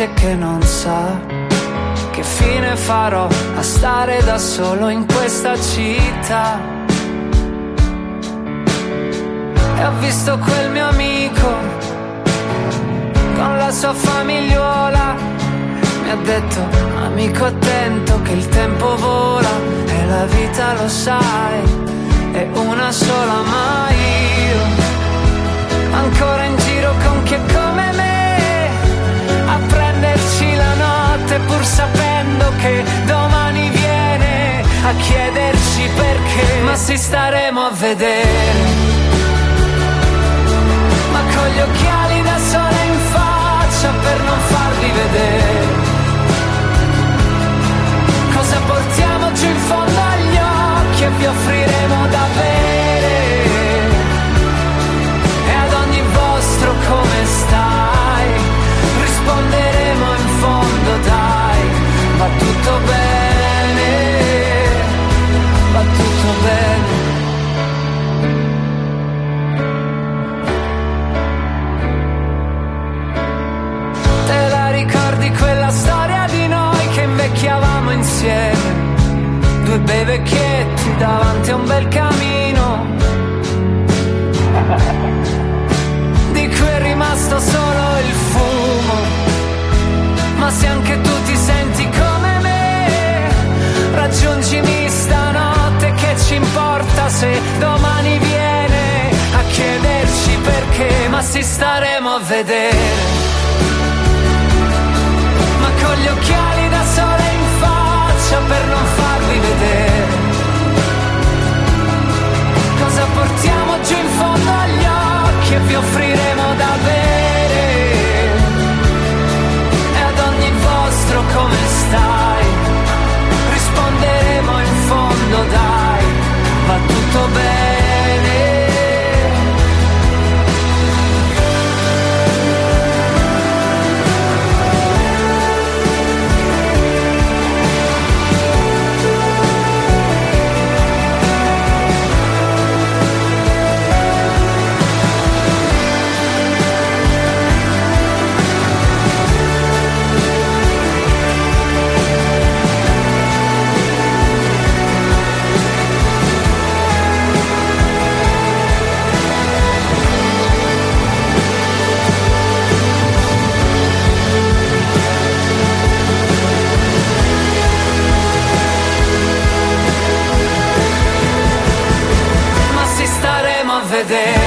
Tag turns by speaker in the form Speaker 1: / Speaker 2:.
Speaker 1: dice che non sa che fine farò a stare da solo in questa città. E ho visto quel mio amico con la sua famigliuola, mi ha detto amico attento che il tempo vola e la vita lo sai è una sola, ma io ancora in giro con chi è come me a prenderci la notte pur sapendo che domani viene a chiederci perché, ma si staremo a vedere. Ma con gli occhiali da sole in faccia per non farvi vedere cosa portiamo giù in fondo agli occhi e vi offriremo da bere. E ad ogni vostro come stai risponderemo in fondo dai, va tutto bene, va tutto bene. Te la ricordi quella storia di noi che invecchiavamo insieme? Due bei vecchietti davanti a un bel camino, di cui è rimasto solo il fumo. Ma se anche tu ti senti come me, raggiungimi stanotte, che ci importa se domani viene a chiederci perché, ma si staremo a vedere. Ma con gli occhiali da sole in faccia per non farvi vedere cosa portiamo giù in fondo agli occhi e vi offriremo da bere. E ad ogni vostro come stai risponderemo in fondo dai, va tutto bene. Vedere